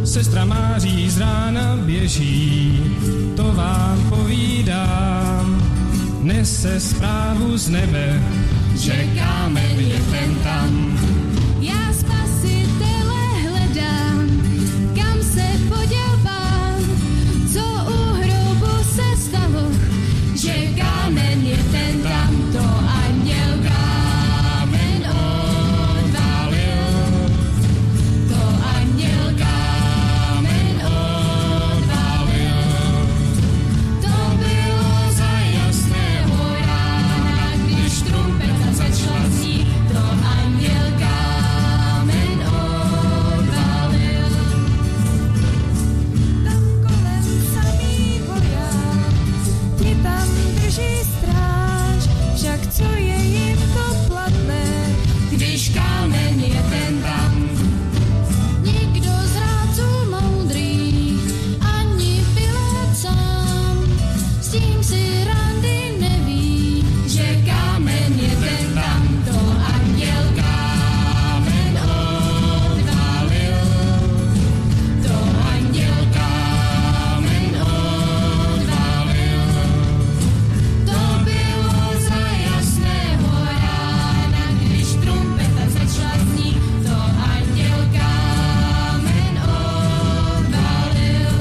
Sestra Máří z rána běží, to vám povídám. Nese zprávu z nebe, že kámen je ten tam. Já Spasitele hledám, kam se poděl Pán, co u hrobu se stalo, že kámen je ten tam, to anděl kámen odvalil, to anděl kámen odvalil. To bylo za jasného rána, když trumpeta začala znít, to anděl kámen odvalil. Tam kolem samý voják, ti tam drží stráž, však co je jim to platné, když kámen je ten tam. Nikdo z rádců moudrých, ani Pilát sám, s tím si randy neví, že kámen je ten tam, to anděl kámen odvalil, to anděl kámen odvalil. To bylo za jasného rána, když trumpeta začala znít, to anděl kámen odvalil.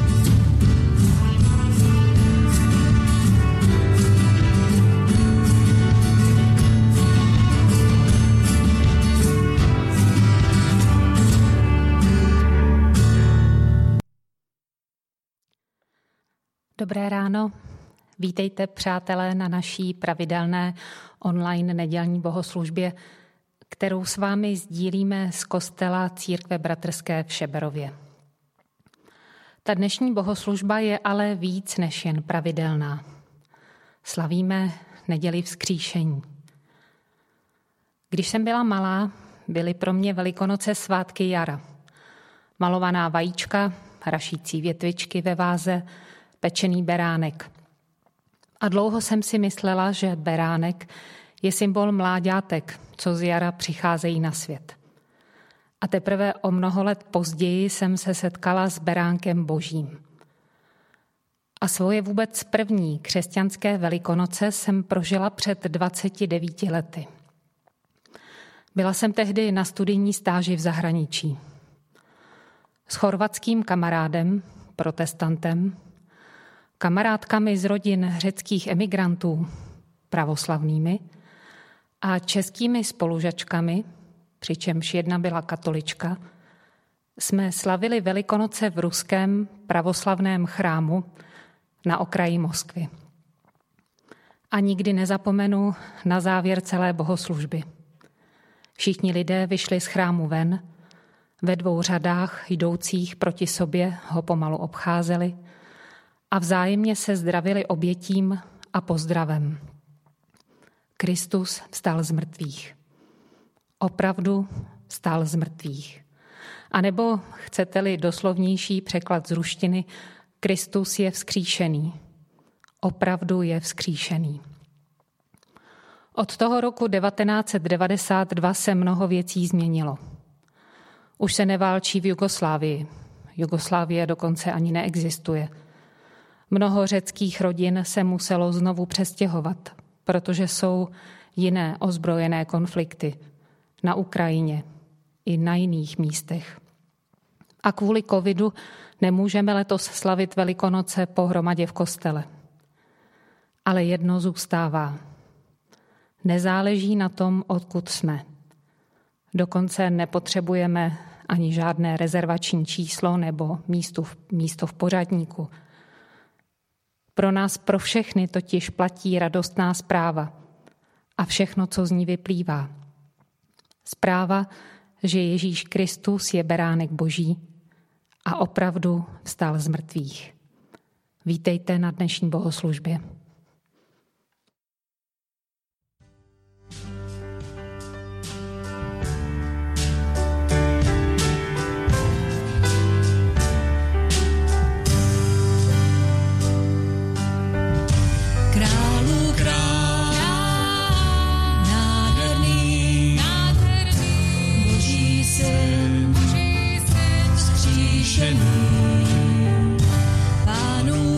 Dobré ráno. Vítejte, přátelé, na naší pravidelné online nedělní bohoslužbě, kterou s vámi sdílíme z kostela Církve bratrské v Šeberově. Ta dnešní bohoslužba je ale víc než jen pravidelná. Slavíme neděli vzkříšení. Když jsem byla malá, byly pro mě Velikonoce svátky jara. Malovaná vajíčka, rašící větvičky ve váze, pečený beránek. A dlouho jsem si myslela, že beránek je symbol mláďátek, co z jara přicházejí na svět. A teprve o mnoho let později jsem se setkala s beránkem božím. A svoje vůbec první křesťanské Velikonoce jsem prožila před 29 lety. Byla jsem tehdy na studijní stáži v zahraničí. S chorvatským kamarádem, protestantem, kamarádkami z rodin řeckých emigrantů, pravoslavnými, a českými spolužačkami, přičemž jedna byla katolička, jsme slavili Velikonoce v ruském pravoslavném chrámu na okraji Moskvy. A nikdy nezapomenu na závěr celé bohoslužby. Všichni lidé vyšli z chrámu ven, ve 2 řadách jdoucích proti sobě ho pomalu obcházeli a vzájemně se zdravili obětím a pozdravem. Kristus vstal z mrtvých. Opravdu vstal z mrtvých. A nebo, chcete-li doslovnější překlad z ruštiny, Kristus je vzkříšený. Opravdu je vzkříšený. Od toho roku 1992 se mnoho věcí změnilo. Už se neválčí v Jugoslávii. Jugoslávie dokonce ani neexistuje. Mnoho řeckých rodin se muselo znovu přestěhovat, protože jsou jiné ozbrojené konflikty na Ukrajině i na jiných místech. A kvůli covidu nemůžeme letos slavit Velikonoce pohromadě v kostele. Ale jedno zůstává. Nezáleží na tom, odkud jsme. Dokonce nepotřebujeme ani žádné rezervační číslo nebo místo v pořadníku. Pro nás, pro všechny totiž platí radostná zpráva a všechno, co z ní vyplývá. Zpráva, že Ježíš Kristus je beránek Boží a opravdu vstal z mrtvých. Vítejte na dnešní bohoslužbě. Boží syn, vzkříšený. vzkříšený. Pánů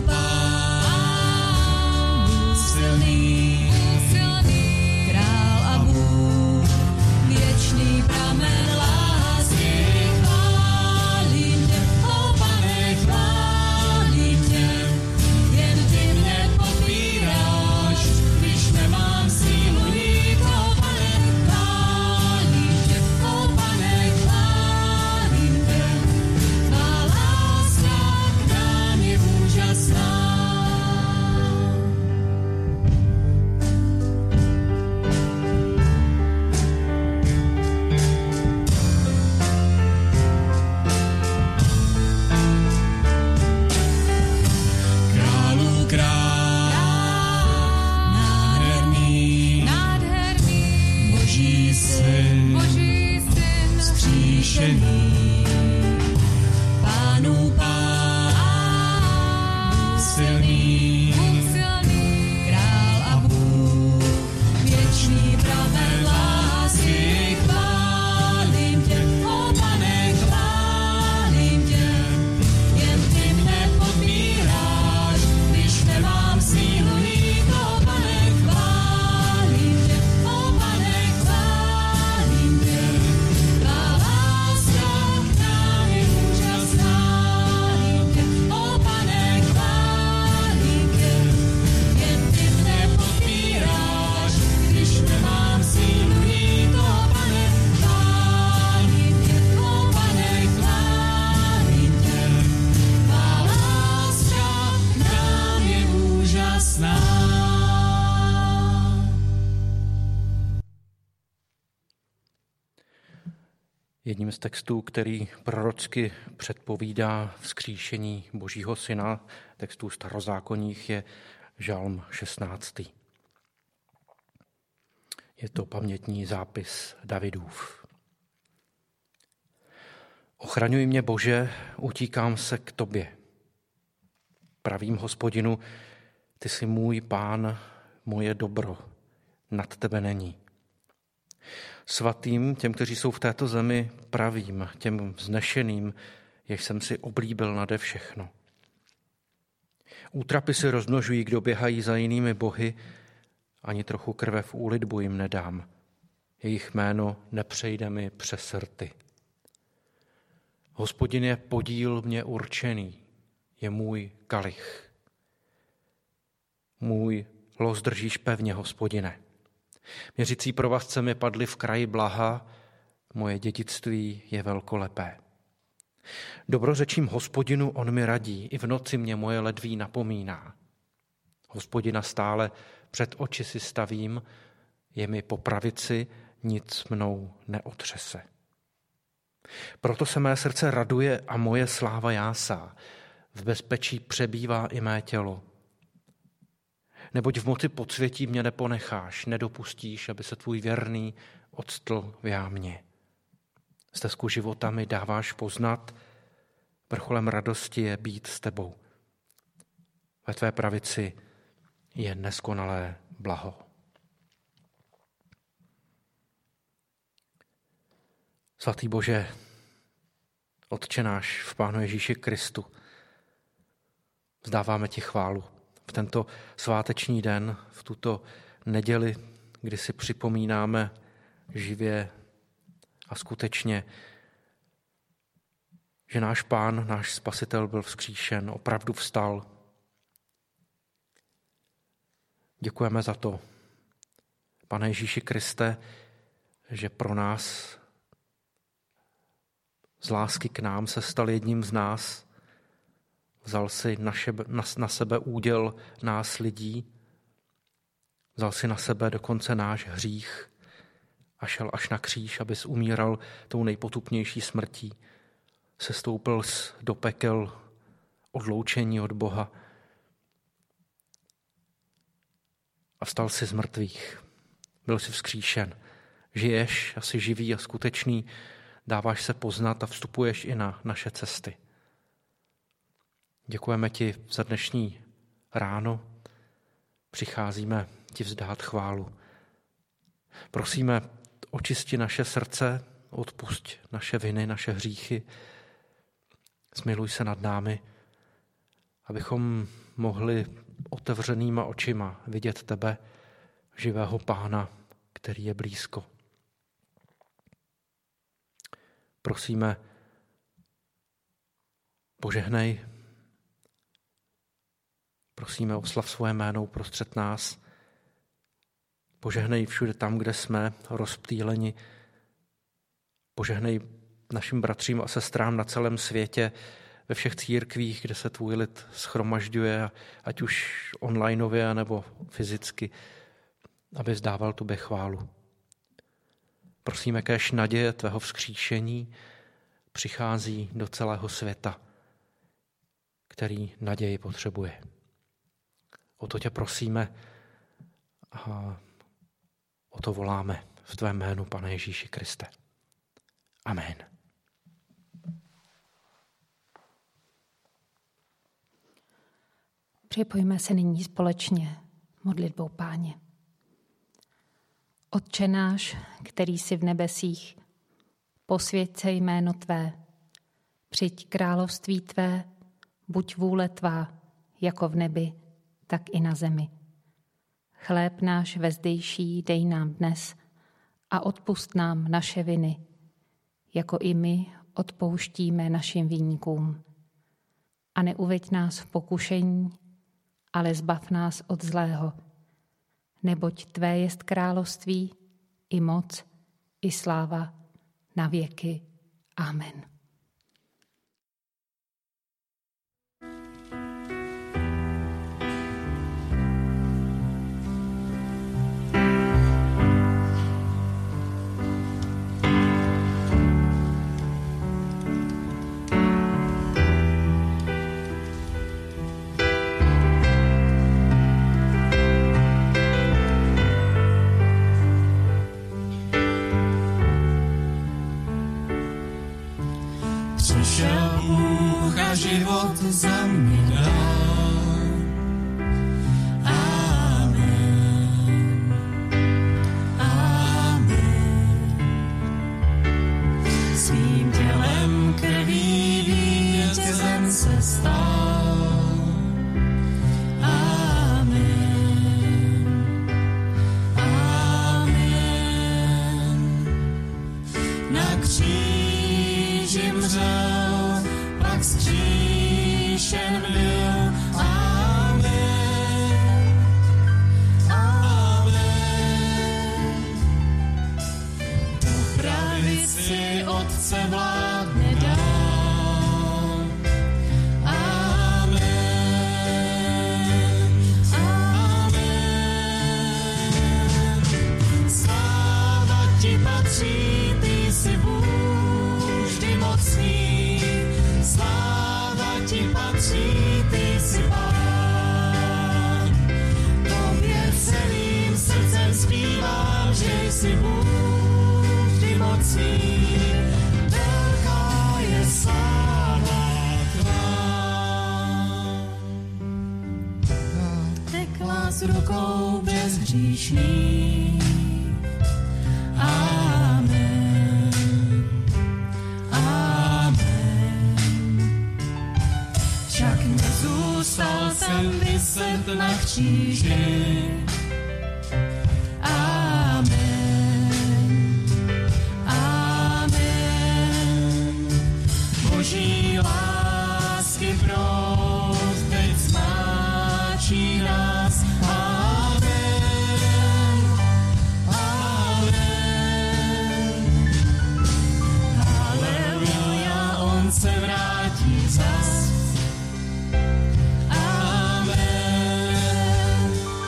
pán, silný, král a Bůh, věčný pramen lásky, chválím tě, ó Pane, chválím tě, jen ty mě podpíráš, když nemám sílu jít, ó Pane, chválím tě, ó Pane, chválím tě, tvá láska k nám je úžasná. Králu král, nádherný, Boží syn, vzkříšený. Pánů pán, Silný, král a Bůh, věčný pramen lásky, chválím tě, ó Pane, chválím tě, jen ty mne podpíráš, když nemám sílu jít, ó Pane, chválím tě, ó Pane, chválím tě, tvá láska k nám je úžasná, ó Pane, chválím tě, jen ty mne podpíráš, když nemám sílu jít, ó Pane, chválím tě, ó Pane, chválím tě, tvá láska k nám je úžasná. Jedním z textů, který prorocky předpovídá vzkříšení Božího syna, textů starozákonních, je Žalm 16. Je to pamětní zápis Davidův. Ochraňuj mě, Bože, utíkám se k tobě. Pravím Hospodinu, ty jsi můj Pán, moje dobro, nad tebe není. Svatým, těm, kteří jsou v této zemi, pravým, těm vznešeným, jež jsem si oblíbil nade všechno. Útrapy si rozmnožují, kdo běhají za jinými bohy, ani trochu krve v úlitbu jim nedám. Jejich jméno nepřejde mi přes rty. Hospodin je podíl mě určený, je můj kalich. Můj los držíš pevně, Hospodine. Měřící provazce mi padly v kraji blaha, moje dědictví je velkolepé. Dobrořečím Hospodinu, on mi radí, i v noci mě moje ledví napomíná. Hospodina stále před oči si stavím, je mi po pravici, nic mnou neotřese. Proto se mé srdce raduje a moje sláva jásá, v bezpečí přebývá i mé tělo. Neboť v moci podsvětí mě neponecháš, nedopustíš, aby se tvůj věrný octl v jámě. Stezku života mi dáváš poznat, vrcholem radosti je být s tebou. Ve tvé pravici je neskonalé blaho. Svatý Bože, Otče náš v Pánu Ježíši Kristu, vzdáváme ti chválu v tento sváteční den, v tuto neděli, kdy si připomínáme živě a skutečně, že náš Pán, náš Spasitel byl vzkříšen, opravdu vstal. Děkujeme za to, Pane Ježíši Kriste, že pro nás z lásky k nám se stal jedním z nás, vzal si na sebe úděl nás lidí, vzal si na sebe dokonce náš hřích a šel až na kříž, abys umíral tou nejpotupnější smrtí. Sestoupil do pekel odloučení od Boha a vstal si z mrtvých. Byl jsi vzkříšen. Žiješ a jsi živý a skutečný, dáváš se poznat a vstupuješ i na naše cesty. Děkujeme ti za dnešní ráno. Přicházíme ti vzdát chválu. Prosíme, očisti naše srdce, odpusť naše viny, naše hříchy. Zmiluj se nad námi, abychom mohli otevřenýma očima vidět tebe, živého Pána, který je blízko. Prosíme, požehnej, prosíme, oslav svoje jméno uprostřed nás, požehnej všude tam, kde jsme rozptýleni, požehnej našim bratřím a sestrám na celém světě, ve všech církvích, kde se tvůj lid shromažďuje, ať už onlineově nebo fyzicky, aby vzdával tobě chválu. Prosíme, kéž naděje tvého vzkříšení přichází do celého světa, který naději potřebuje. O to tě prosíme a o to voláme v tvém jménu, Pane Ježíši Kriste. Amen. Připojíme se nyní společně modlitbou Páně. Otče náš, který jsi v nebesích, posvěť se jméno tvé, přijď království tvé, buď vůle tvá, jako v nebi, tak i na zemi. Chléb náš vezdejší dej nám dnes a odpusť nám naše viny, jako i my odpouštíme našim viníkům. A neuveď nás v pokušení, ale zbav nás od zlého. Neboť tvé jest království, i moc, i sláva, na věky. Amen. Přišel Bůh a život za mě dal. Amen. Amen. Svým tělem krví vítězem se stal. Amen. Amen. Na kříži mřel, pak vzkříšen byl. Amen. Amen. Po pravici Otce vládne dál. Amen. Amen. Sláva ti patří, ty jsi Bůh vždy mocný. Sláva ti patří, ty jsi Pán. Tobě celým srdcem zpívám, že jsi Bůh vždy mocný. Velká je sláva tvá. Tekla s rukou bezhříšný. Amen. Amen. Však nezůstal jsem viset na kříži. Amen. Amen. Boží lásky proud teď zmáčí nás. Amen. Amen. Haleluja, on se vrátí zas. Amen.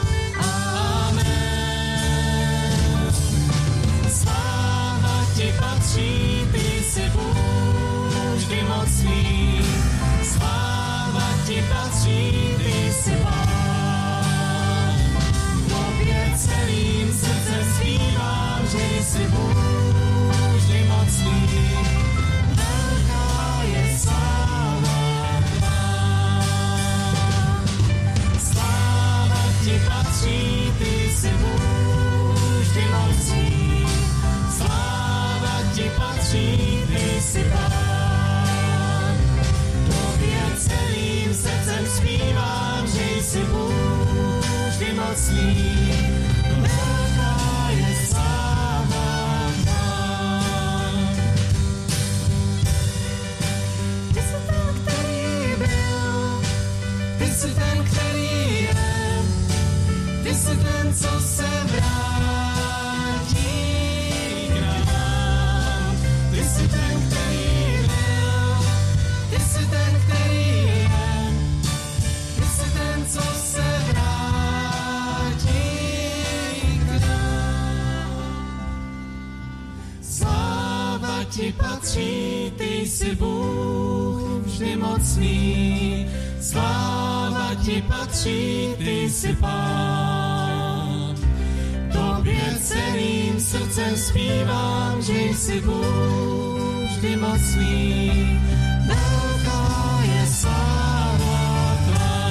Amen. Sláva ti patří, ty jsi Bůh vždy mocný. mocný, velká je sláva tvá. Ty jsi ten, který byl, ty jsi ten, který je, ty jsi ten, co se vrátí k nám. Ty jsi ten, který byl, ty jsi ten, který je, ty jsi ten, co se vrátí k nám. Sláva ti patří, ty jsi Bůh vždy mocný. Sláva ti patří, ty jsi Pán. Tobě celým srdcem zpívám, že jsi Bůh vždy mocný. Velká je sláva tvá.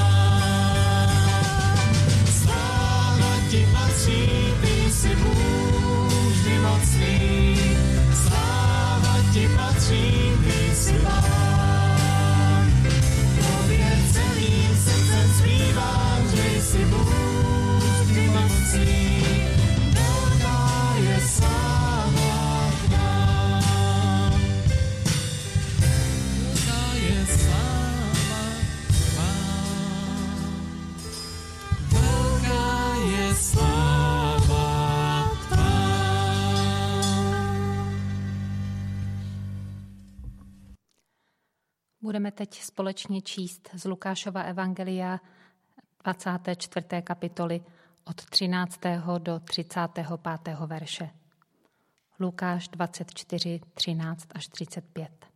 Sláva ti patří, ty jsi Bůh vždy mocný. Sláva ti patří, ty jsi Pán. Tobě celým srdcem zpívám, že jsi Bůh vždy mocný. Velká je sláva tvá. Velká je sláva tvá. Velká je sláva tvá. Budeme teď společně číst z Lukášova evangelia 24. kapitoly od 13. do 35. verše. Lukáš 24, 13 až 35.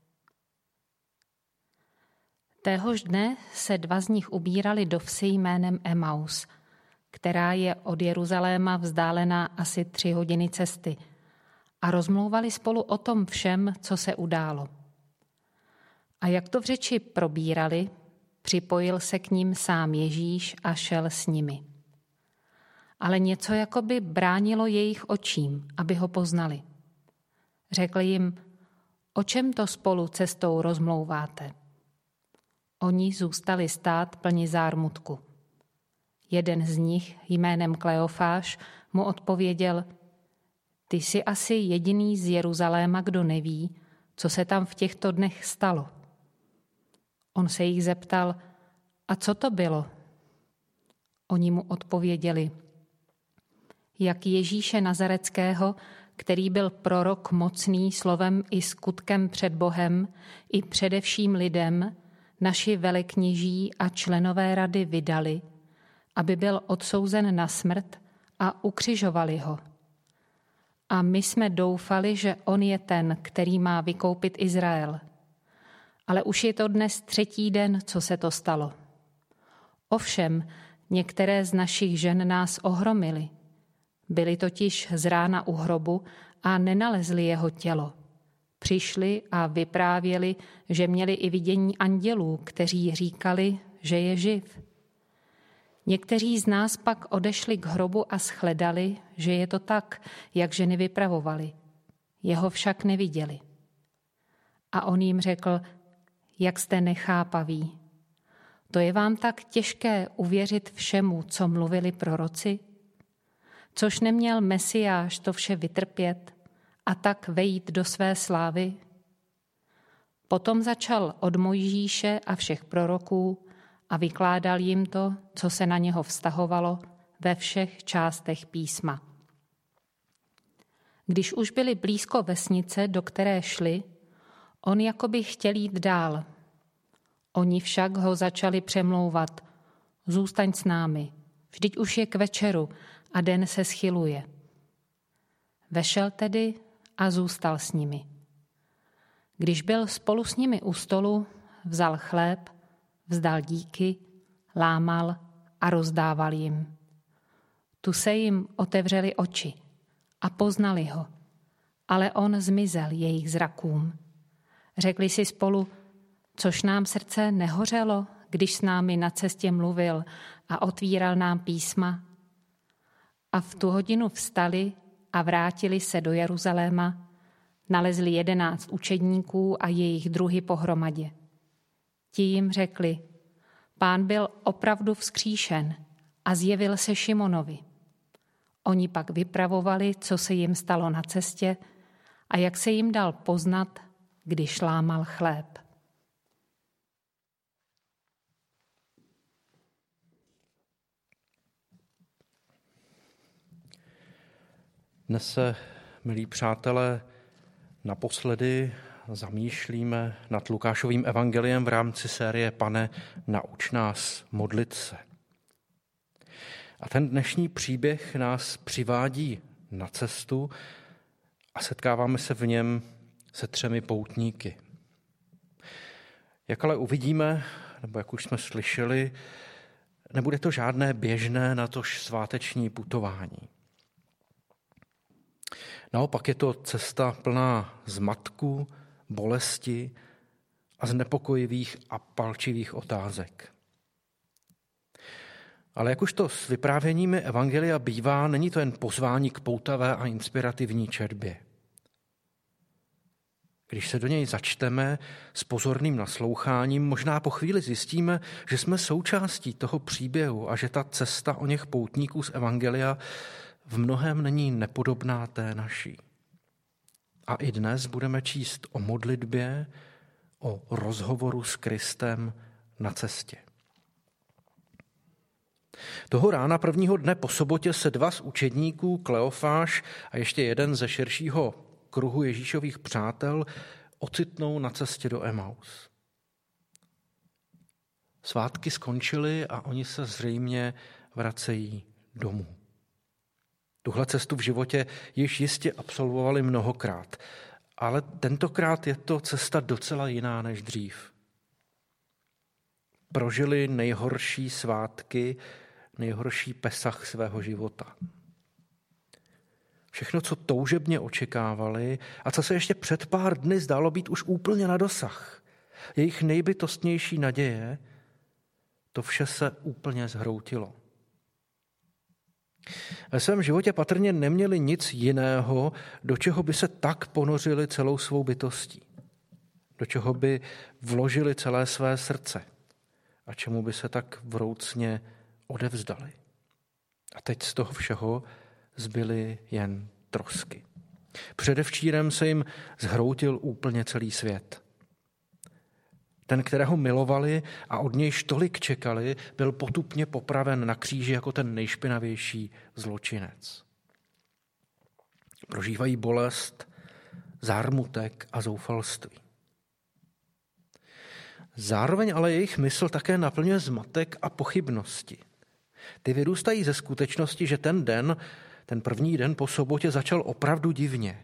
Téhož dne se 2 z nich ubírali do vsi jménem Emaus, která je od Jeruzaléma vzdálená asi 3 hodiny cesty, a rozmlouvali spolu o tom všem, co se událo. A jak to v řeči probírali, připojil se k ním sám Ježíš a šel s nimi. Ale něco jakoby bránilo jejich očím, aby ho poznali. Řekl jim, o čem to spolu cestou rozmlouváte? Oni zůstali stát plni zármutku. Jeden z nich, jménem Kleofáš, mu odpověděl, ty jsi asi jediný z Jeruzaléma, kdo neví, co se tam v těchto dnech stalo. On se jich zeptal, a co to bylo? Oni mu odpověděli, jak Ježíše Nazareckého, který byl prorok mocný slovem i skutkem před Bohem, i především lidem, naši velekněží a členové rady vydali, aby byl odsouzen na smrt a ukřižovali ho. A my jsme doufali, že on je ten, který má vykoupit Izrael. Ale už je to dnes 3. den, co se to stalo. Ovšem, některé z našich žen nás ohromily. Byli totiž z rána u hrobu a nenalezli jeho tělo. Přišli a vyprávěli, že měli i vidění andělů, kteří říkali, že je živ. Někteří z nás pak odešli k hrobu a shledali, že je to tak, jak ženy vypravovali. Jeho však neviděli. A on jim řekl, jak jste nechápaví. To je vám tak těžké uvěřit všemu, co mluvili proroci? Což neměl Mesiáš to vše vytrpět a tak vejít do své slávy? Potom začal od Mojžíše a všech proroků a vykládal jim to, co se na něho vztahovalo ve všech částech písma. Když už byli blízko vesnice, do které šli, on jakoby chtěl jít dál. Oni však ho začali přemlouvat. Zůstaň s námi, vždyť už je k večeru a den se schyluje. Vešel tedy a zůstal s nimi. Když byl spolu s nimi u stolu, vzal chléb, vzdal díky, lámal a rozdával jim. Tu se jim otevřely oči a poznali ho, ale on zmizel jejich zrakům. Řekli si spolu, což nám srdce nehořelo, když s námi na cestě mluvil a otvíral nám písma. A v tu hodinu vstali a vrátili se do Jeruzaléma, nalezli 11 učedníků a jejich druhy pohromadě. Ti jim řekli, Pán byl opravdu vzkříšen a zjevil se Šimonovi. Oni pak vypravovali, co se jim stalo na cestě a jak se jim dal poznat, když lámal chléb. Dnes se, milí přátelé, naposledy zamýšlíme nad Lukášovým evangeliem v rámci série Pane, nauč nás modlit se. A ten dnešní příběh nás přivádí na cestu a setkáváme se v něm se 3 poutníky. Jak ale uvidíme, nebo jak už jsme slyšeli, nebude to žádné běžné, natož sváteční putování. Naopak je to cesta plná zmatku, bolesti a znepokojivých a palčivých otázek. Ale jak už to s vyprávěními evangelia bývá, není to jen pozvání k poutavé a inspirativní četbě. Když se do něj začteme s pozorným nasloucháním, možná po chvíli zjistíme, že jsme součástí toho příběhu a že ta cesta o něch poutníků z evangelia v mnohém není nepodobná té naší. A i dnes budeme číst o modlitbě, o rozhovoru s Kristem na cestě. Toho rána prvního dne po sobotě se 2 z učedníků, Kleofáš a ještě jeden ze širšího kruhu Ježíšových přátel, ocitnou na cestě do Emaus. Svátky skončily a oni se zřejmě vracejí domů. Tuhle cestu v životě již jistě absolvovali mnohokrát, ale tentokrát je to cesta docela jiná než dřív. Prožili nejhorší svátky, nejhorší Pesach svého života. Všechno, co toužebně očekávali a co se ještě před pár dny zdálo být už úplně na dosah, jejich nejbytostnější naděje, to vše se úplně zhroutilo. Ve svém životě patrně neměli nic jiného, do čeho by se tak ponořili celou svou bytostí, do čeho by vložili celé své srdce a čemu by se tak vroucně odevzdali. A teď z toho všeho zbyly jen trosky. Předevčírem se jim zhroutil úplně celý svět. Ten, kterého milovali a od nějž tolik čekali, byl potupně popraven na kříži jako ten nejšpinavější zločinec. Prožívají bolest, zármutek a zoufalství. Zároveň ale jejich mysl také naplňuje zmatek a pochybnosti. Ty vyrůstají ze skutečnosti, že ten první den po sobotě začal opravdu divně.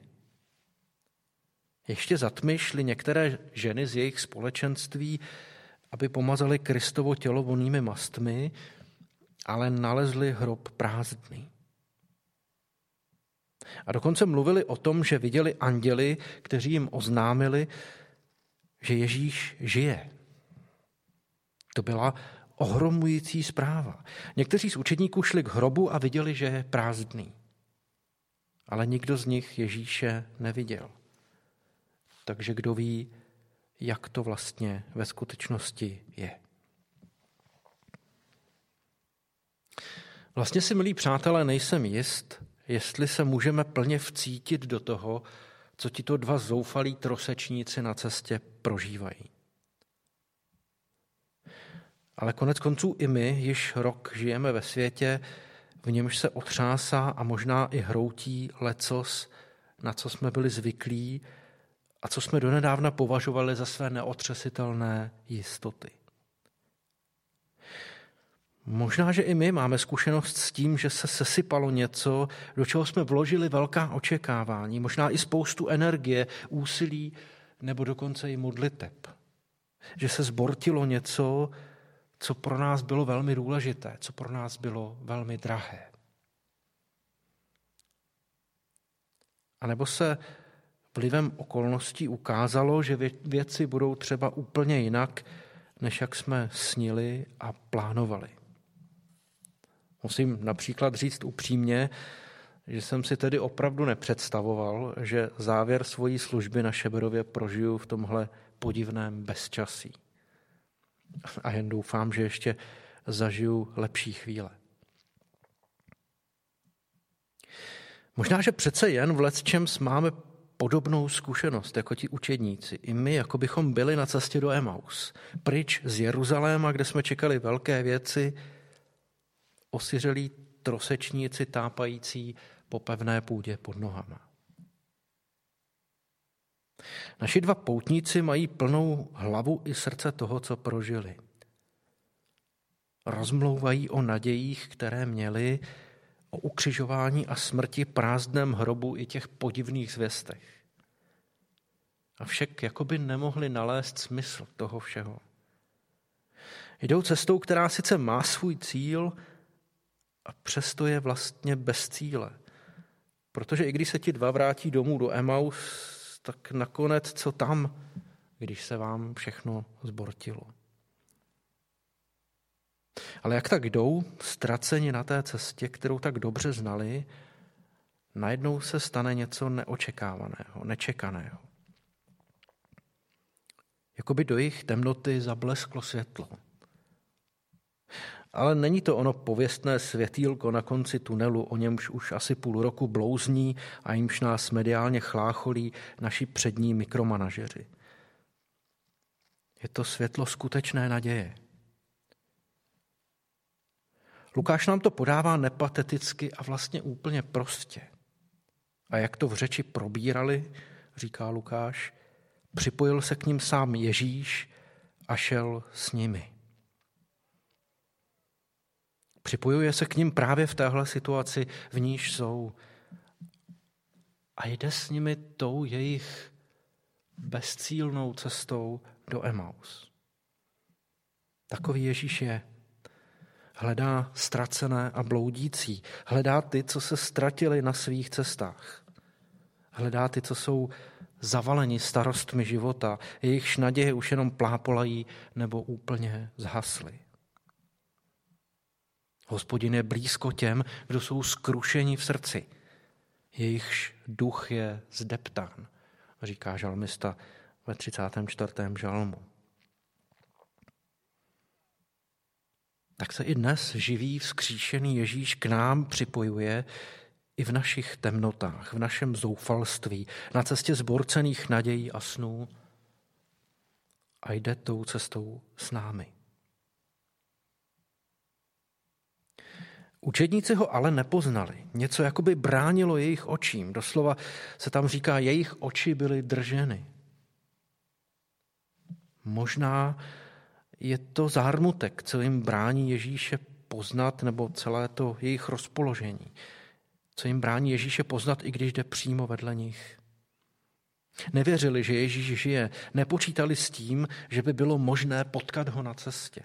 Ještě za tmy šly některé ženy z jejich společenství, aby pomazaly Kristovo tělo vonnými mastmi, ale nalezli hrob prázdný. A dokonce mluvili o tom, že viděli anděli, kteří jim oznámili, že Ježíš žije. To byla ohromující zpráva. Někteří z učedníků šli k hrobu a viděli, že je prázdný. Ale nikdo z nich Ježíše neviděl. Takže kdo ví, jak to vlastně ve skutečnosti je. Vlastně si, milí přátelé, nejsem jist, jestli se můžeme plně vcítit do toho, co tito 2 zoufalí trosečníci na cestě prožívají. Ale konec konců i my již rok žijeme ve světě, v němž se otřásá a možná i hroutí lecos, na co jsme byli zvyklí a co jsme donedávna považovali za své neotřesitelné jistoty. Možná, že i my máme zkušenost s tím, že se sesypalo něco, do čeho jsme vložili velká očekávání, možná i spoustu energie, úsilí nebo dokonce i modliteb. Že se zbortilo něco, co pro nás bylo velmi důležité, co pro nás bylo velmi drahé. A nebo se vlivem okolností ukázalo, že věci budou třeba úplně jinak, než jak jsme snili a plánovali. Musím například říct upřímně, že jsem si tedy opravdu nepředstavoval, že závěr svojí služby na Šeberově prožiju v tomhle podivném bezčasí. A jen doufám, že ještě zažiju lepší chvíle. Možná, že přece jen v lecčems máme podobnou zkušenost jako ti učedníci. I my, jako bychom byli na cestě do Emaus. Pryč z Jeruzaléma, kde jsme čekali velké věci, osiřelí trosečníci tápající po pevné půdě pod nohama. Naši dva poutníci mají plnou hlavu i srdce toho, co prožili. Rozmlouvají o nadějích, které měli, o ukřižování a smrti, prázdném hrobu i těch podivných zvěstech. Avšak jakoby nemohli nalézt smysl toho všeho. Jdou cestou, která sice má svůj cíl, a přesto je vlastně bez cíle. Protože i když se ti dva vrátí domů do Emaus, tak nakonec co tam, když se vám všechno zbortilo. Ale jak tak jdou, ztraceni na té cestě, kterou tak dobře znali, najednou se stane něco neočekávaného, nečekaného. Jakoby do jejich temnoty zablesklo světlo. Ale není to ono pověstné světýlko na konci tunelu, o němž už asi půl roku blouzní a jimž nás mediálně chlácholí naši přední mikromanažeři. Je to světlo skutečné naděje. Lukáš nám to podává nepateticky a vlastně úplně prostě. A jak to v řeči probírali, říká Lukáš, připojil se k nim sám Ježíš a šel s nimi. Připojuje se k nim právě v téhle situaci, v níž jsou. A jde s nimi tou jejich bezcílnou cestou do Emaus. Takový Ježíš je. Hledá ztracené a bloudící. Hledá ty, co se ztratili na svých cestách. Hledá ty, co jsou zavaleni starostmi života, jejichž naděje už jenom plápolají nebo úplně zhasly. Hospodin je blízko těm, kdo jsou skrušeni v srdci. Jejichž duch je zdeptán, říká žalmista ve 34. žalmu. Tak se i dnes živý vzkříšený Ježíš k nám připojuje i v našich temnotách, v našem zoufalství, na cestě zborcených nadějí a snů a jde tou cestou s námi. Učedníci ho ale nepoznali. Něco jakoby bránilo jejich očím. Doslova se tam říká, jejich oči byly drženy. Možná je to zármutek, co jim brání Ježíše poznat, nebo celé to jejich rozpoložení. Co jim brání Ježíše poznat, i když jde přímo vedle nich. Nevěřili, že Ježíš žije. Nepočítali s tím, že by bylo možné potkat ho na cestě.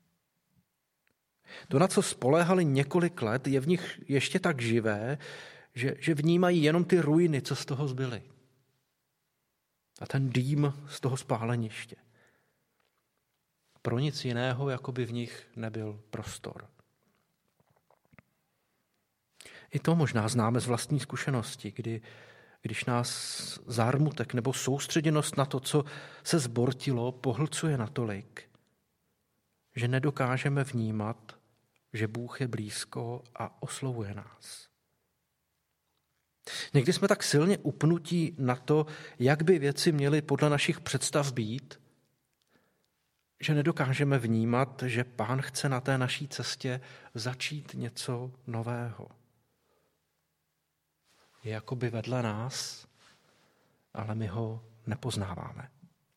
To, na co spoléhali několik let, je v nich ještě tak živé, že vnímají jenom ty ruiny, co z toho zbyly. A ten dým z toho spáleniště. Pro nic jiného, jako by v nich nebyl prostor. I to možná známe z vlastní zkušenosti, když nás zármutek nebo soustředěnost na to, co se zbortilo, pohlcuje natolik, že nedokážeme vnímat, že Bůh je blízko a oslovuje nás. Někdy jsme tak silně upnutí na to, jak by věci měly podle našich představ být, že nedokážeme vnímat, že Pán chce na té naší cestě začít něco nového. Je jakoby vedle nás, ale my ho nepoznáváme.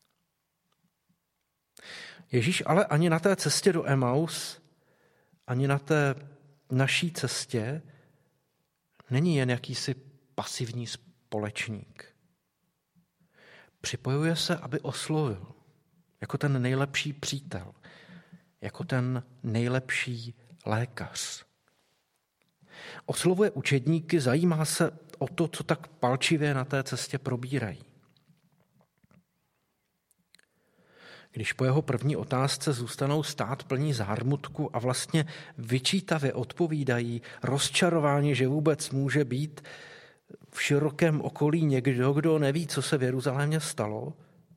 Ježíš ale ani na té cestě do Emaus, ani na té naší cestě není jen jakýsi pasivní společník. Připojuje se, aby oslovil, jako ten nejlepší přítel, jako ten nejlepší lékař. Oslovuje učedníky, zajímá se o to, co tak palčivě na té cestě probírají. Když po jeho první otázce zůstanou stát plní zármutku a vlastně vyčítavě odpovídají, rozčarováni, že vůbec může být v širokém okolí někdo, kdo neví, co se v Jeruzalémě stalo,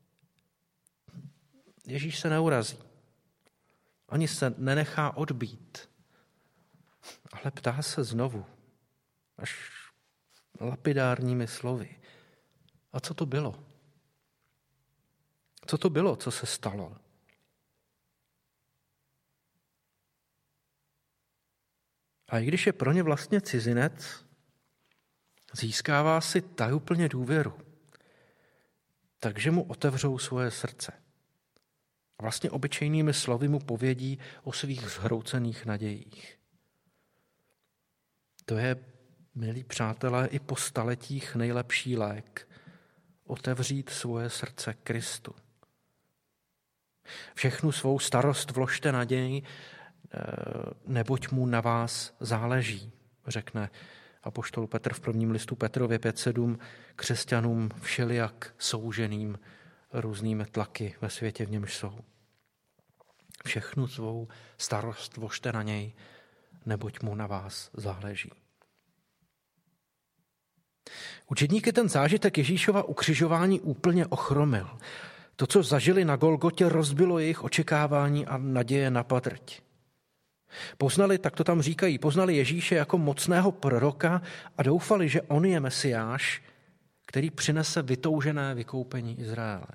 Ježíš se neurazí. Ani se nenechá odbít, ale ptá se znovu, až lapidárními slovy. A co to bylo? Co to bylo, co se stalo? A i když je pro ně vlastně cizinec, získává si tajuplně důvěru. Takže mu otevřou svoje srdce. A vlastně obyčejnými slovy mu povědí o svých zhroucených nadějích. To je, milí přátelé, i po staletích nejlepší lék. Otevřít svoje srdce Kristu. Všechnu svou starost vložte naději, neboť mu na vás záleží, řekne apoštol Petr v prvním listu Petrově 5:7 křesťanům všelijak souženým různými tlaky ve světě, v němž jsou. Všechnu svou starost vložte na něj, neboť mu na vás záleží. Učedníky ten zážitek Ježíšova ukřižování úplně ochromil. To, co zažili na Golgotě, rozbilo jejich očekávání a naděje na patrť. Poznali, tak to tam říkají, poznali Ježíše jako mocného proroka a doufali, že on je Mesiáš, který přinese vytoužené vykoupení Izraele.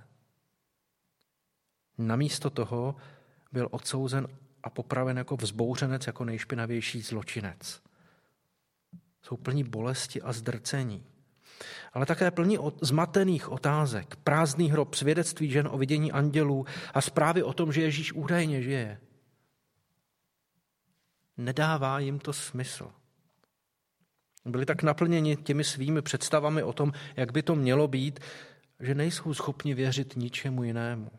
Namísto toho byl odsouzen a popraven jako vzbouřenec, jako nejšpinavější zločinec. Jsou plní bolesti a zdrcení, ale také plní zmatených otázek, prázdný hrob, svědectví žen o vidění andělů a zprávy o tom, že Ježíš údajně žije. Nedává jim to smysl. Byli tak naplněni těmi svými představami o tom, jak by to mělo být, že nejsou schopni věřit ničemu jinému.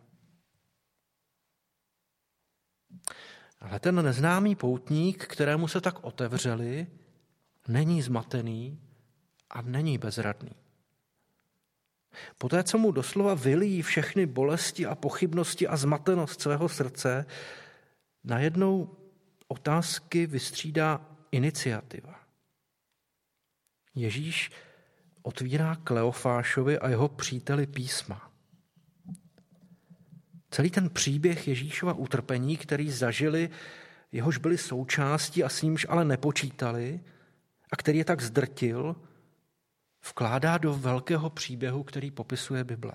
Ale ten neznámý poutník, kterému se tak otevřeli, není zmatený a není bezradný. Poté, co mu doslova vylíjí všechny bolesti a pochybnosti a zmatenost svého srdce, najednou otázky vystřídá iniciativa. Ježíš otvírá Kleofášovi a jeho příteli písma. Celý ten příběh Ježíšova utrpení, který zažili, jehož byli součástí a s nímž ale nepočítali a který je tak zdrtil, vkládá do velkého příběhu, který popisuje Bible.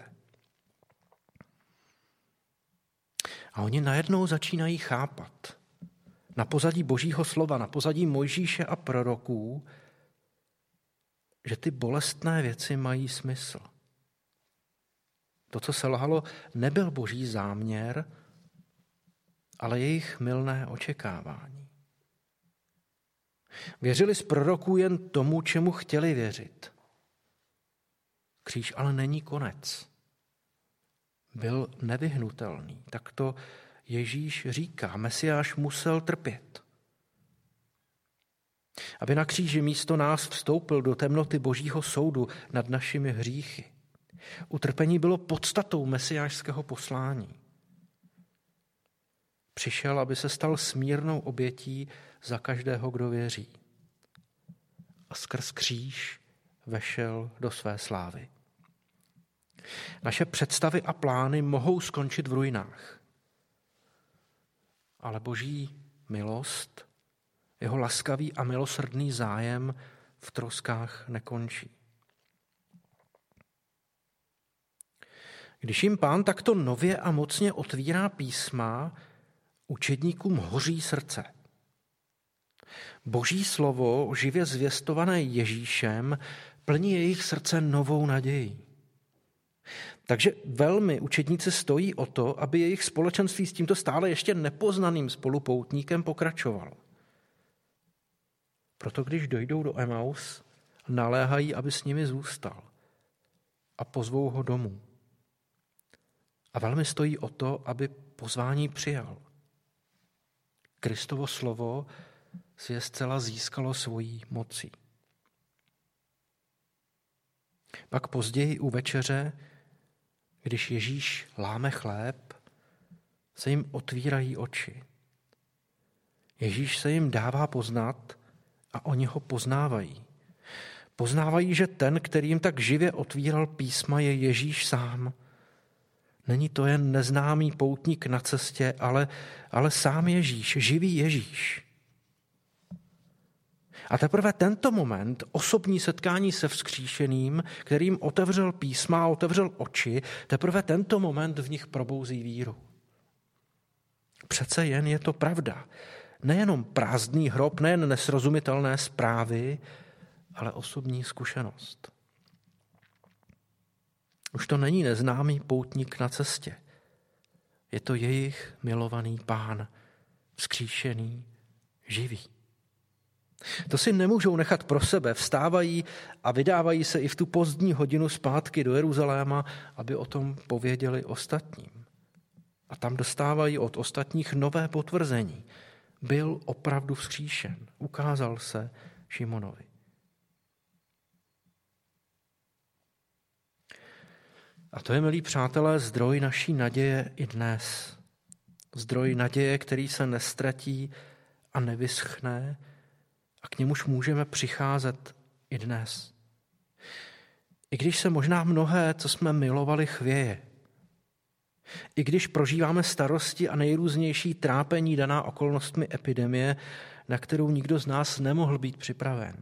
A oni najednou začínají chápat na pozadí Božího slova, na pozadí Mojžíše a proroků, že ty bolestné věci mají smysl. To, co selhalo, nebyl Boží záměr, ale jejich mylné očekávání. Věřili z proroků jen tomu, čemu chtěli věřit. Kříž ale není konec. Byl nevyhnutelný. Tak to Ježíš říká. Mesiáš musel trpět. Aby na kříži místo nás vstoupil do temnoty Božího soudu nad našimi hříchy. Utrpení bylo podstatou mesiášského poslání. Přišel, aby se stal smírnou obětí za každého, kdo věří. A skrz kříž vešel do své slávy. Naše představy a plány mohou skončit v ruinách. Ale Boží milost, jeho laskavý a milosrdný zájem v troskách nekončí. Když jim Pán takto nově a mocně otvírá písma, učedníkům hoří srdce. Boží slovo, živě zvěstované Ježíšem, plní jejich srdce novou nadějí. Takže velmi učedníci stojí o to, aby jejich společenství s tímto stále ještě nepoznaným spolupoutníkem pokračovalo. Proto když dojdou do Emaus, naléhají, aby s nimi zůstal a pozvou ho domů. A velmi stojí o to, aby pozvání přijal. Kristovo slovo si je zcela získalo svojí mocí. Pak později u večeře, když Ježíš láme chléb, se jim otvírají oči. Ježíš se jim dává poznat a oni ho poznávají. Poznávají, že ten, který jim tak živě otvíral písma, je Ježíš sám. Není to jen neznámý poutník na cestě, ale sám Ježíš, živý Ježíš. A teprve tento moment, osobní setkání se vzkříšeným, kterým otevřel písma a otevřel oči, teprve tento moment v nich probouzí víru. Přece jen je to pravda. Nejenom prázdný hrob, nejen nesrozumitelné zprávy, ale osobní zkušenost. Už to není neznámý poutník na cestě. Je to jejich milovaný Pán, vzkříšený, živý. To si nemůžou nechat pro sebe, vstávají a vydávají se i v tu pozdní hodinu zpátky do Jeruzaléma, aby o tom pověděli ostatním. A tam dostávají od ostatních nové potvrzení. Byl opravdu vzkříšen, ukázal se Šimonovi. A to je, milí přátelé, zdroj naší naděje i dnes. Zdroj naděje, který se nestratí a nevyschne a k němuž můžeme přicházet i dnes. I když se možná mnohé, co jsme milovali, chvěje. I když prožíváme starosti a nejrůznější trápení daná okolnostmi epidemie, na kterou nikdo z nás nemohl být připraven.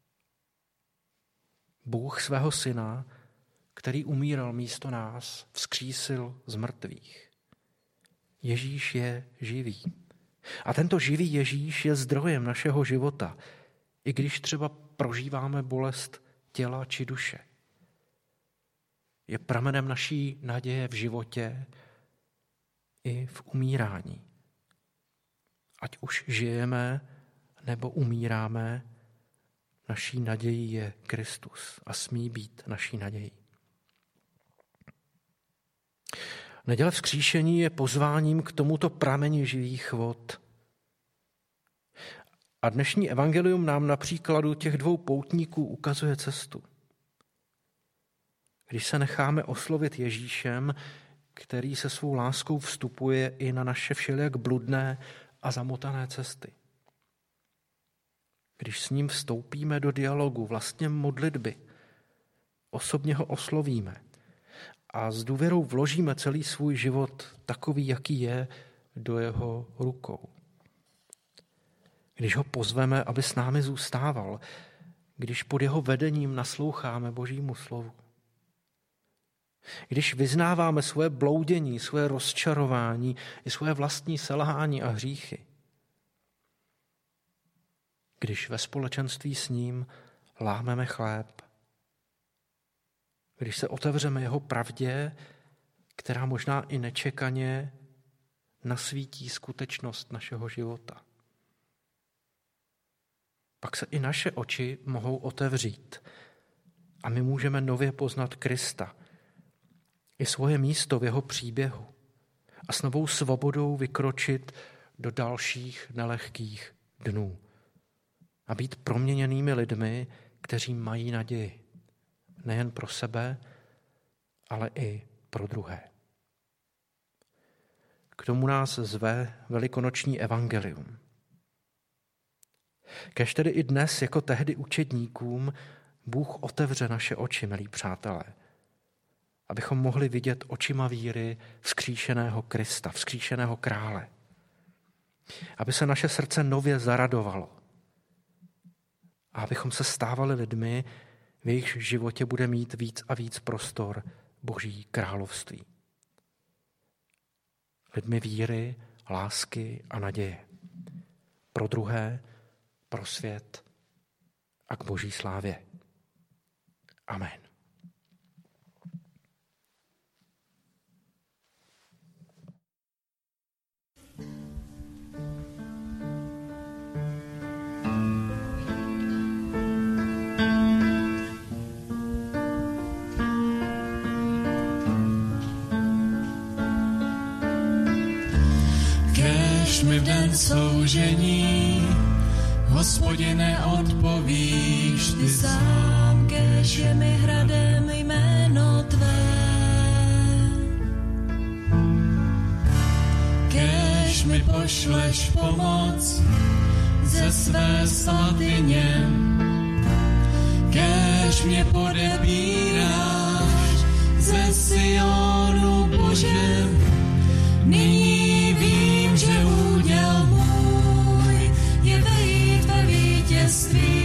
Bůh svého syna, který umíral místo nás, vzkřísil z mrtvých. Ježíš je živý. A tento živý Ježíš je zdrojem našeho života, i když třeba prožíváme bolest těla či duše. Je pramenem naší naděje v životě i v umírání. Ať už žijeme nebo umíráme, naší nadějí je Kristus a smí být naší nadějí. Neděle vzkříšení je pozváním k tomuto prameni živých vod. A dnešní evangelium nám na příkladu těch dvou poutníků ukazuje cestu. Když se necháme oslovit Ježíšem, který se svou láskou vstupuje i na naše všelijak bludné a zamotané cesty. Když s ním vstoupíme do dialogu, vlastně modlitby, osobně ho oslovíme a s důvěrou vložíme celý svůj život takový, jaký je, do jeho rukou. Když ho pozveme, aby s námi zůstával, když pod jeho vedením nasloucháme Božímu slovu. Když vyznáváme svoje bloudění, svoje rozčarování i svoje vlastní selhání a hříchy. Když ve společenství s ním lámeme chléb. Když se otevřeme jeho pravdě, která možná i nečekaně nasvítí skutečnost našeho života. Pak se i naše oči mohou otevřít a my můžeme nově poznat Krista, i svoje místo v jeho příběhu a s novou svobodou vykročit do dalších nelehkých dnů a být proměněnými lidmi, kteří mají naději. Nejen pro sebe, ale i pro druhé. K tomu nás zve velikonoční evangelium. Kéž tedy i dnes, jako tehdy učedníkům, Bůh otevře naše oči, milí přátelé, abychom mohli vidět očima víry vzkříšeného Krista, vzkříšeného krále. Aby se naše srdce nově zaradovalo. A abychom se stávali lidmi, v jejich životě bude mít víc a víc prostor Boží království. Lidmi víry, lásky a naděje. Pro druhé, pro svět a k Boží slávě. Amen. Mi v den soužení, Hospodine, odpovíš ty sám, kéž je mi hradem jméno tvé. Kéž mi pošleš pomoc ze své svatyně, kéž mě podebíráš ze Sionu, Bože. Nyní vím, že úděl můj je vejít ve vítězství.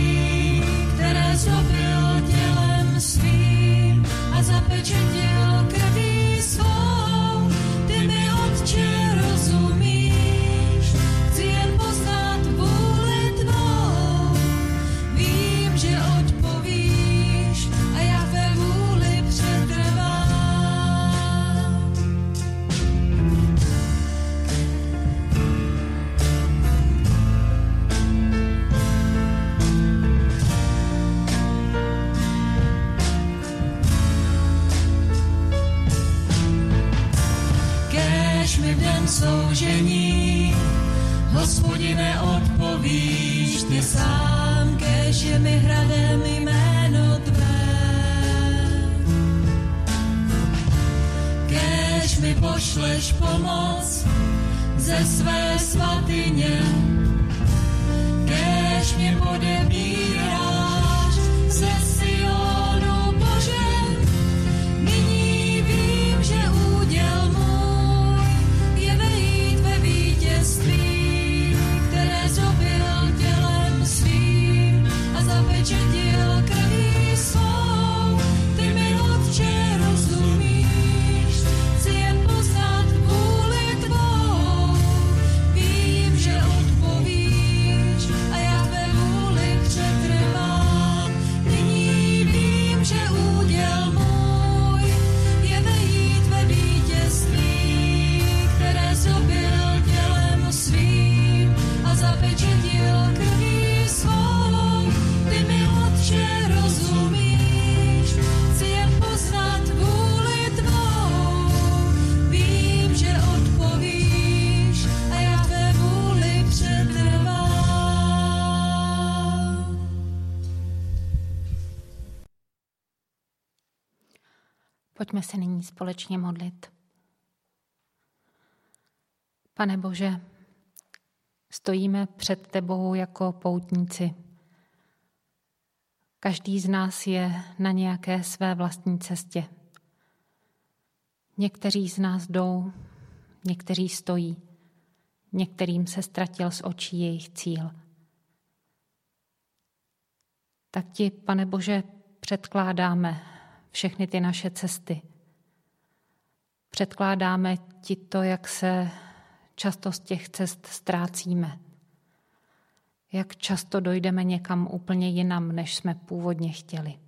Kéž mi v den soužení, Hospodine, odpovíš ty sám, kéž je mi hradem jméno tvé. Kéž mi pošleš pomoc ze své svatyně, kéž mě podebíráš ze Sionu, Bože. Nyní vím, že úděl můj je vejít ve vítězství, které zdobil tělem svým a zapečetil krví svou. Ty mi, Otče, rozumíš, chci jen poznat vůli tvou. Vím, že odpovíš a já tvé vůli přetrvám. Nyní vím, že úděl můj je vejít ve vítězství, které zdobil tělem svým a zapečetil krví svou. Ty mi, Otče, rozumíš, chci jen poznat vůli tvou. Vím, že odpovíš a já tvé vůli přetrvám. Pojďme se nyní společně modlit. Pane Bože, stojíme před tebou jako poutníci. Každý z nás je na nějaké své vlastní cestě. Někteří z nás jdou, někteří stojí, některým se ztratil z očí jejich cíl. Tak ti, Pane Bože, předkládáme všechny ty naše cesty. Předkládáme ti to, jak se často z těch cest ztrácíme. Jak často dojdeme někam úplně jinam, než jsme původně chtěli.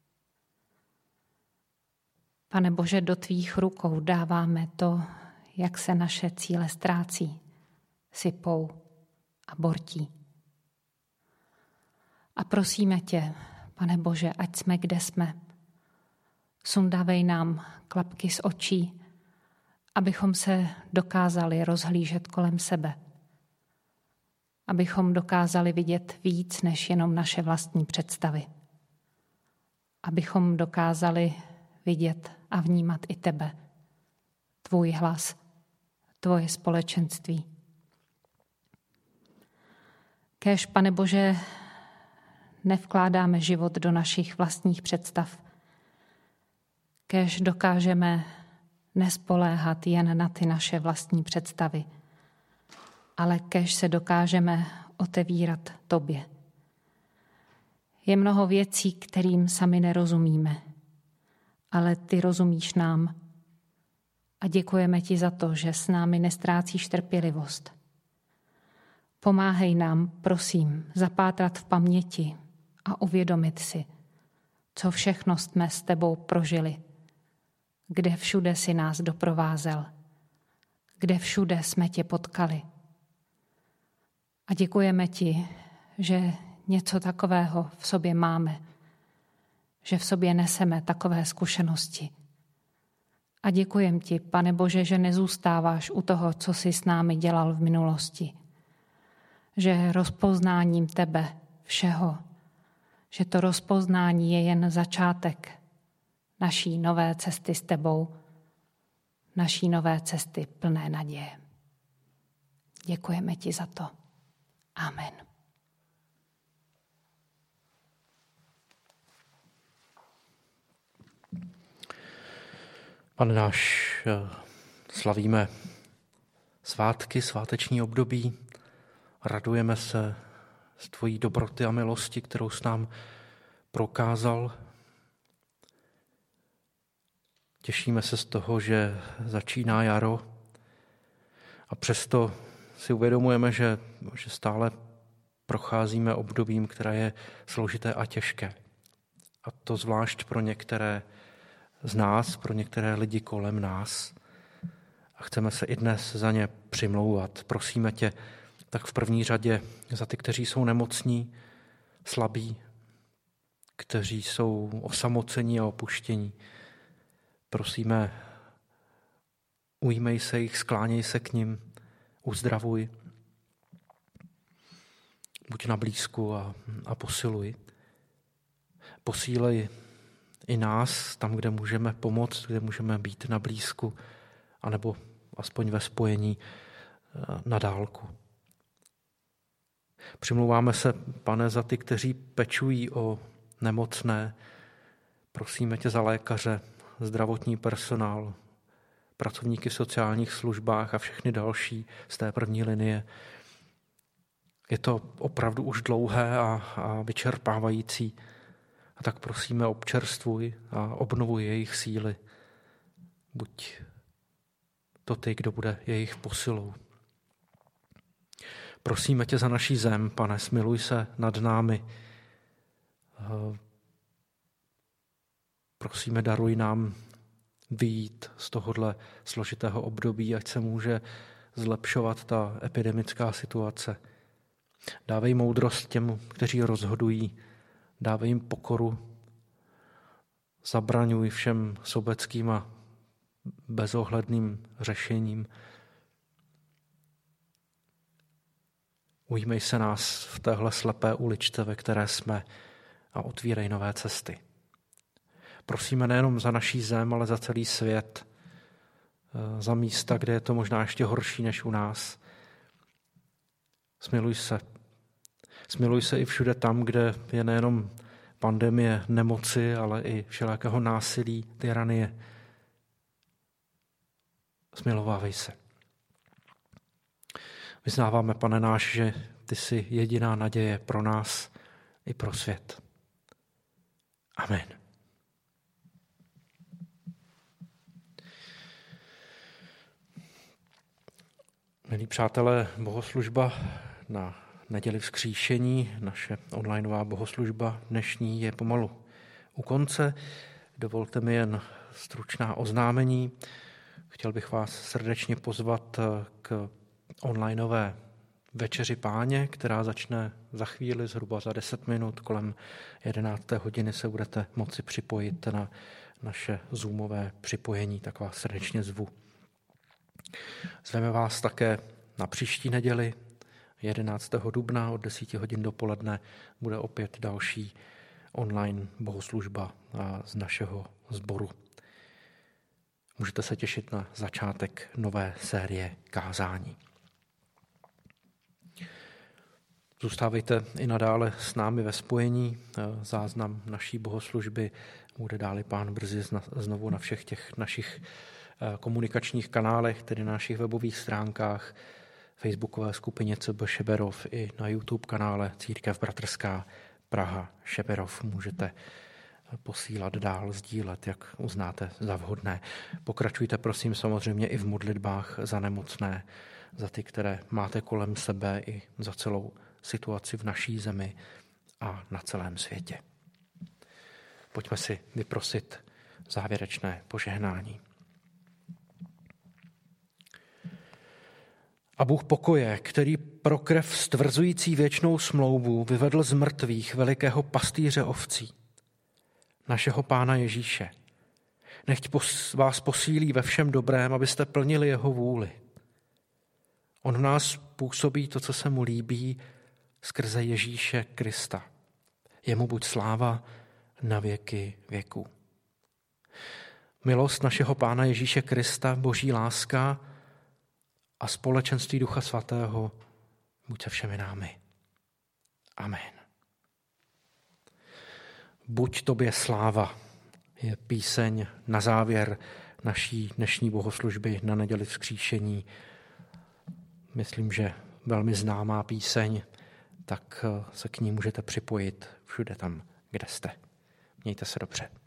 Pane Bože, do tvých rukou dáváme to, jak se naše cíle ztrácí, sypou a bortí. A prosíme tě, Pane Bože, ať jsme, kde jsme. Sundávej nám klapky z očí, abychom se dokázali rozhlížet kolem sebe. Abychom dokázali vidět víc než jenom naše vlastní představy. Abychom dokázali vidět a vnímat i tebe, tvůj hlas, tvoje společenství. Kéž, Pane Bože, nevkládáme život do našich vlastních představ. Kéž dokážeme nespoléhat jen na ty naše vlastní představy, ale kéž se dokážeme otevírat tobě. Je mnoho věcí, kterým sami nerozumíme, ale ty rozumíš nám a děkujeme ti za to, že s námi nestrácíš trpělivost. Pomáhej nám, prosím, zapátrat v paměti a uvědomit si, co všechno jsme s tebou prožili, kde všude si nás doprovázel, kde všude jsme tě potkali. A děkujeme ti, že něco takového v sobě máme, že v sobě neseme takové zkušenosti. A děkujem ti, Pane Bože, že nezůstáváš u toho, co jsi s námi dělal v minulosti, že rozpoznáním tebe všeho, že to rozpoznání je jen začátek naší nové cesty s tebou, naší nové cesty plné naděje. Děkujeme ti za to. Amen. Pane náš, slavíme svátky, sváteční období, radujeme se z tvojí dobroty a milosti, kterou jsi nám prokázal. Těšíme se z toho, že začíná jaro a přesto si uvědomujeme, že stále procházíme obdobím, které je složité a těžké. A to zvlášť pro některé z nás, pro některé lidi kolem nás. A chceme se i dnes za ně přimlouvat. Prosíme tě tak v první řadě za ty, kteří jsou nemocní, slabí, kteří jsou osamocení a opuštění. Prosíme Ujímej se jich, skláněj se k nim, uzdravuj. Buď na blízku a posiluj. Posílej i nás tam, kde můžeme pomoct, kde můžeme být na blízku, anebo aspoň ve spojení na dálku. Přimlouváme se, Pane, za ty, kteří pečují o nemocné. Prosíme tě za lékaře, zdravotní personál, pracovníky v sociálních službách a všechny další z té první linie. Je to opravdu už dlouhé a vyčerpávající. A tak prosíme, občerstvuj a obnovuj jejich síly. Buď to ty, kdo bude jejich posilou. Prosíme tě za naší zem, Pane, smiluj se nad námi. Prosíme, daruj nám vyjít z tohohle složitého období, ať se může zlepšovat ta epidemická situace. Dávej moudrost těm, kteří rozhodují, dávej jim pokoru, zabraňuj všem sobeckým a bezohledným řešením. Ujímej se nás v téhle slepé uličce, ve které jsme, a otvírej nové cesty. Prosíme nejenom za naší zem, ale za celý svět, za místa, kde je to možná ještě horší než u nás. Smiluj se. Smiluj se i všude tam, kde je nejenom pandemie nemoci, ale i všelijakého násilí, tyranie. Smilovávej se. Vyznáváme, Pane náš, že ty jsi jediná naděje pro nás i pro svět. Amen. Milí přátelé, bohoslužba na neděli vzkříšení, naše onlineová bohoslužba dnešní je pomalu u konce. Dovolte mi jen stručná oznámení. Chtěl bych vás srdečně pozvat k onlineové večeři Páně, která začne za chvíli, zhruba za 10 minut, kolem 11. hodiny se budete moci připojit na naše zoomové připojení, tak vás srdečně zvu. Zveme vás také na příští neděli, 11. dubna od 10 hodin dopoledne bude opět další online bohoslužba z našeho sboru. Můžete se těšit na začátek nové série kázání. Zůstávejte i nadále s námi ve spojení. Záznam naší bohoslužby bude dále Pán brzy znovu na všech těch našich komunikačních kanálech, tedy na našich webových stránkách, facebookové skupině CB Šeberov i na YouTube kanále Církev Bratrská Praha Šeberov. Můžete posílat dál, sdílet, jak uznáte za vhodné. Pokračujte prosím samozřejmě i v modlitbách za nemocné, za ty, které máte kolem sebe, i za celou situaci v naší zemi a na celém světě. Pojďme si vyprosit závěrečné požehnání. A Bůh pokoje, který pro krev stvrzující věčnou smlouvu vyvedl z mrtvých velikého pastýře ovcí, našeho Pána Ježíše, nechť vás posílí ve všem dobrém, abyste plnili jeho vůli. On v nás působí to, co se mu líbí, skrze Ježíše Krista. Jemu buď sláva na věky věků. Milost našeho Pána Ježíše Krista, boží láska a společenství Ducha Svatého buď se všemi námi. Amen. Buď tobě sláva je píseň na závěr naší dnešní bohoslužby na neděli vzkříšení. Myslím, že velmi známá píseň, tak se k ní můžete připojit všude tam, kde jste. Mějte se dobře.